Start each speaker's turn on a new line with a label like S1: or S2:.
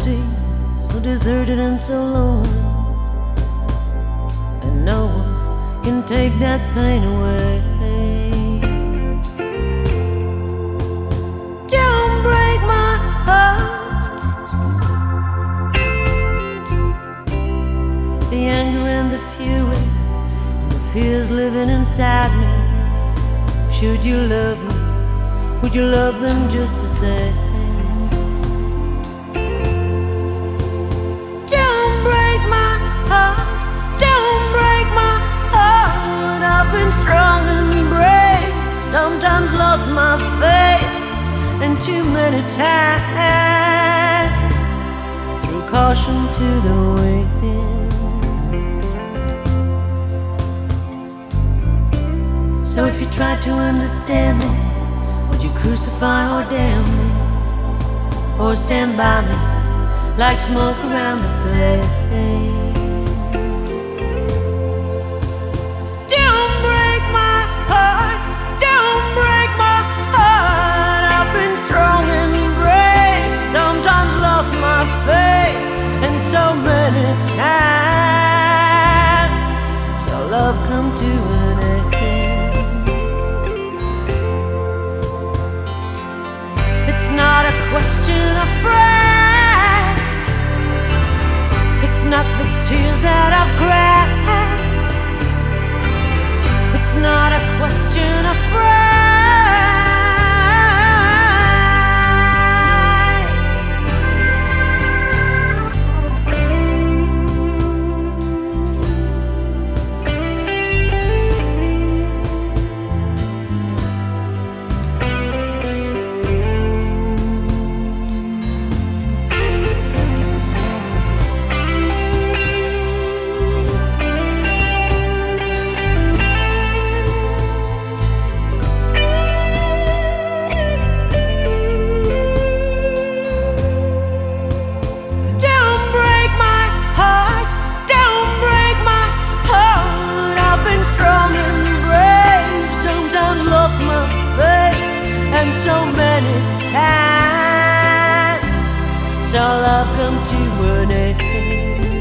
S1: empty, so deserted and so lonely, and no one can take that pain away. Don't break my heart. The anger and the fury and the fears living inside me. Should you love me, would you love them just the same? Don't break my heart, don't break my heart. I've been strong and brave, sometimes lost my faith, and too many times threw caution to the wind. So if you tried to understand me, would you crucify or damn me, or stand by me like smoke around the flame? Don't break my heart, don't break my heart. I've been strong and brave, sometimes lost my faith, and so many times saw love come to an end. It's not a question of pride, it's not the tears that I've cried, it's not a question of pride. So many times saw love come to an end.